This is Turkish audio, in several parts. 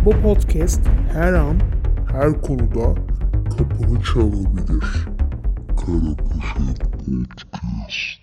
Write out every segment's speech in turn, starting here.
Bu podcast her an, her konuda kapını çalabilir. Karapoşet Podcast.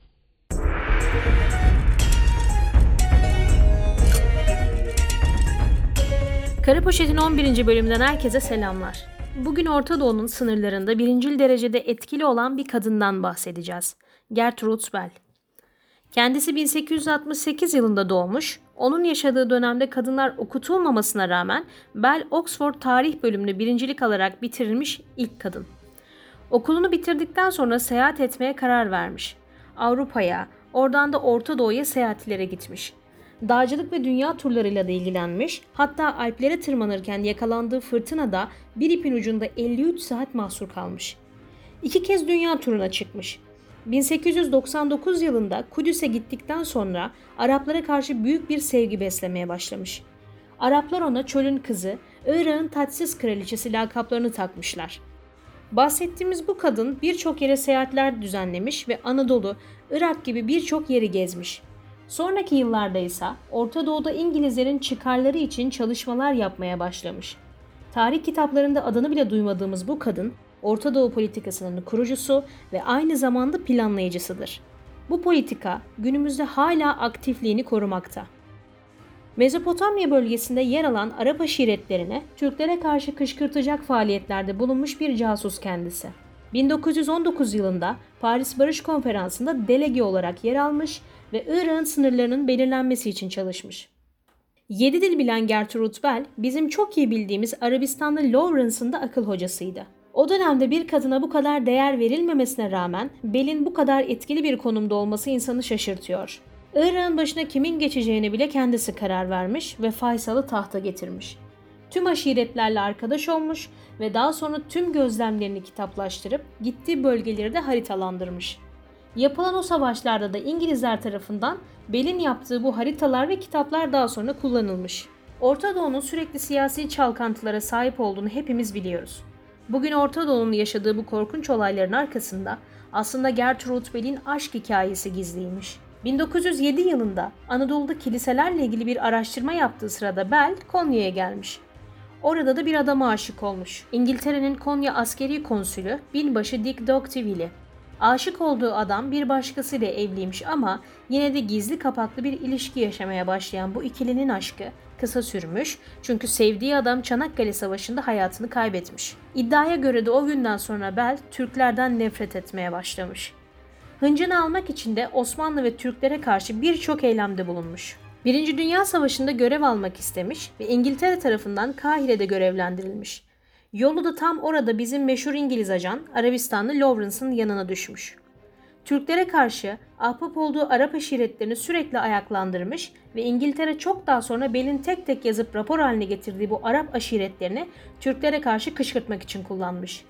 Kara Poşet'in 11. bölümünden herkese selamlar. Bugün Orta Doğu'nun sınırlarında birincil derecede etkili olan bir kadından bahsedeceğiz. Gertrude Bell. Kendisi 1868 yılında doğmuş. Onun yaşadığı dönemde kadınlar okutulmamasına rağmen Bell Oxford Tarih bölümünü birincilik alarak bitirilmiş ilk kadın. Okulunu bitirdikten sonra seyahat etmeye karar vermiş. Avrupa'ya, oradan da Orta Doğu'ya seyahatlere gitmiş. Dağcılık ve dünya turlarıyla da ilgilenmiş. Hatta Alplere tırmanırken yakalandığı fırtınada bir ipin ucunda 53 saat mahsur kalmış. 2 kez dünya turuna çıkmış. 1899 yılında Kudüs'e gittikten sonra Araplara karşı büyük bir sevgi beslemeye başlamış. Araplar ona çölün kızı, Irak'ın taçsız kraliçesi lakaplarını takmışlar. Bahsettiğimiz bu kadın birçok yere seyahatler düzenlemiş ve Anadolu, Irak gibi birçok yeri gezmiş. Sonraki yıllarda ise Orta Doğu'da İngilizlerin çıkarları için çalışmalar yapmaya başlamış. Tarih kitaplarında adını bile duymadığımız bu kadın, Orta Doğu politikasının kurucusu ve aynı zamanda planlayıcısıdır. Bu politika günümüzde hala aktifliğini korumakta. Mezopotamya bölgesinde yer alan Arap aşiretlerine Türklere karşı kışkırtacak faaliyetlerde bulunmuş bir casus kendisi. 1919 yılında Paris Barış Konferansı'nda delege olarak yer almış ve Irak'ın sınırlarının belirlenmesi için çalışmış. 7 dil bilen Gertrude Bell, bizim çok iyi bildiğimiz Arabistanlı Lawrence'ın da akıl hocasıydı. O dönemde bir kadına bu kadar değer verilmemesine rağmen Bell'in bu kadar etkili bir konumda olması insanı şaşırtıyor. Irak'ın başına kimin geçeceğini bile kendisi karar vermiş ve Faysal'ı tahta getirmiş. Tüm aşiretlerle arkadaş olmuş ve daha sonra tüm gözlemlerini kitaplaştırıp gittiği bölgeleri de haritalandırmış. Yapılan o savaşlarda da İngilizler tarafından Bell'in yaptığı bu haritalar ve kitaplar daha sonra kullanılmış. Orta Doğu'nun sürekli siyasi çalkantılara sahip olduğunu hepimiz biliyoruz. Bugün Orta Doğu'nun yaşadığı bu korkunç olayların arkasında aslında Gertrude Bell'in aşk hikayesi gizliymiş. 1907 yılında Anadolu'da kiliselerle ilgili bir araştırma yaptığı sırada Bell Konya'ya gelmiş. Orada da bir adama aşık olmuş. İngiltere'nin Konya askeri konsülü binbaşı Dick Docteville. Aşık olduğu adam bir başkasıyla evliymiş ama yine de gizli kapaklı bir ilişki yaşamaya başlayan bu ikilinin aşkı kısa sürmüş çünkü sevdiği adam Çanakkale Savaşı'nda hayatını kaybetmiş. İddiaya göre de o günden sonra Bell Türklerden nefret etmeye başlamış. Hıncını almak için de Osmanlı ve Türklere karşı birçok eylemde bulunmuş. Birinci Dünya Savaşı'nda görev almak istemiş ve İngiltere tarafından Kahire'de görevlendirilmiş. Yolu da tam orada bizim meşhur İngiliz ajan Arabistanlı Lawrence'ın yanına düşmüş. Türklere karşı ahbap olduğu Arap aşiretlerini sürekli ayaklandırmış ve İngiltere çok daha sonra Bell'in tek tek yazıp rapor haline getirdiği bu Arap aşiretlerini Türklere karşı kışkırtmak için kullanmış.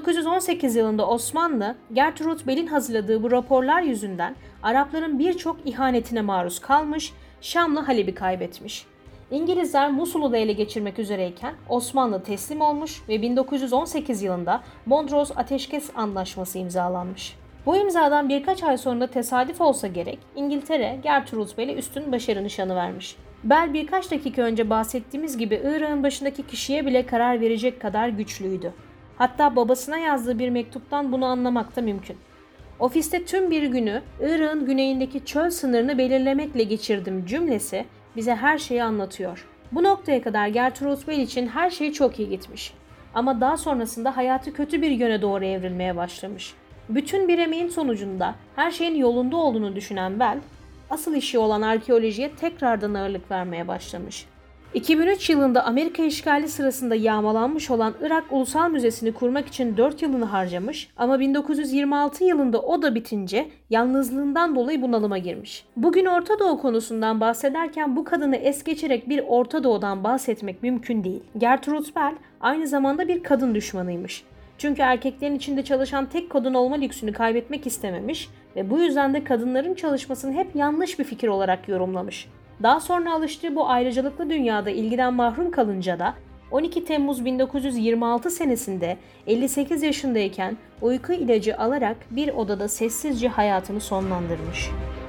1918 yılında Osmanlı, Gertrude Bell'in hazırladığı bu raporlar yüzünden Arapların birçok ihanetine maruz kalmış, Şam'la Halep'i kaybetmiş. İngilizler Musul'u da ele geçirmek üzereyken Osmanlı teslim olmuş ve 1918 yılında Mondros Ateşkes Antlaşması imzalanmış. Bu imzadan birkaç ay sonra tesadüf olsa gerek İngiltere Gertrude Bell'e üstün başarı nişanı vermiş. Bell birkaç dakika önce bahsettiğimiz gibi Irak'ın başındaki kişiye bile karar verecek kadar güçlüydü. Hatta babasına yazdığı bir mektuptan bunu anlamak da mümkün. Ofiste tüm bir günü Irak'ın güneyindeki çöl sınırını belirlemekle geçirdim cümlesi bize her şeyi anlatıyor. Bu noktaya kadar Gertrude Bell için her şey çok iyi gitmiş. Ama daha sonrasında hayatı kötü bir yöne doğru evrilmeye başlamış. Bütün bir emeğin sonucunda her şeyin yolunda olduğunu düşünen Bell, asıl işi olan arkeolojiye tekrardan ağırlık vermeye başlamış. 2003 yılında Amerika işgali sırasında yağmalanmış olan Irak Ulusal Müzesi'ni kurmak için 4 yılını harcamış ama 1926 yılında o da bitince yalnızlığından dolayı bunalıma girmiş. Bugün Orta Doğu konusundan bahsederken bu kadını es geçerek bir Orta Doğu'dan bahsetmek mümkün değil. Gertrude Bell aynı zamanda bir kadın düşmanıymış. Çünkü erkeklerin içinde çalışan tek kadın olma lüksünü kaybetmek istememiş ve bu yüzden de kadınların çalışmasını hep yanlış bir fikir olarak yorumlamış. Daha sonra alıştığı bu ayrıcalıklı dünyada ilgiden mahrum kalınca da 12 Temmuz 1926 senesinde 58 yaşındayken uyku ilacı alarak bir odada sessizce hayatını sonlandırmış.